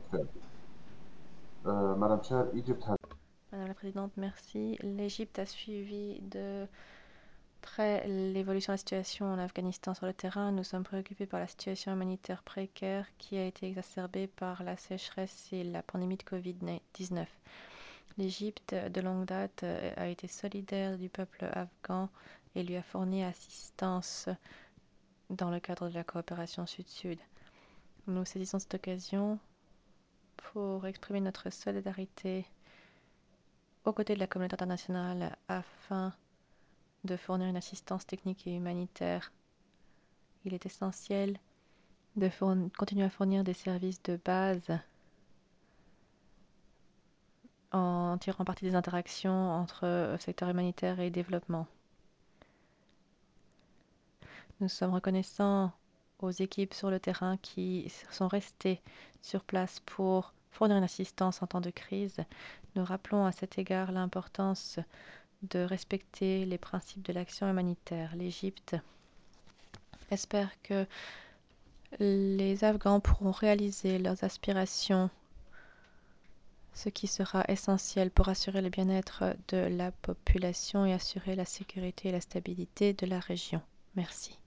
Madame la Présidente, merci. L'Égypte a suivi de près l'évolution de la situation en Afghanistan sur le terrain. Nous sommes préoccupés par la situation humanitaire précaire qui a été exacerbée par la sécheresse et la pandémie de Covid-19. L'Égypte, de longue date, a été solidaire du peuple afghan et lui a fourni assistance dans le cadre de la coopération sud-sud. Nous saisissons cette occasion pour exprimer notre solidarité aux côtés de la communauté internationale afin de fournir une assistance technique et humanitaire. Il est essentiel de continuer à fournir des services de base en tirant parti des interactions entre secteur humanitaire et développement. Nous sommes reconnaissants aux équipes sur le terrain qui sont restées sur place pour fournir une assistance en temps de crise. Nous rappelons à cet égard l'importance de respecter les principes de l'action humanitaire. L'Égypte espère que les Afghans pourront réaliser leurs aspirations, ce qui sera essentiel pour assurer le bien-être de la population et assurer la sécurité et la stabilité de la région. Merci.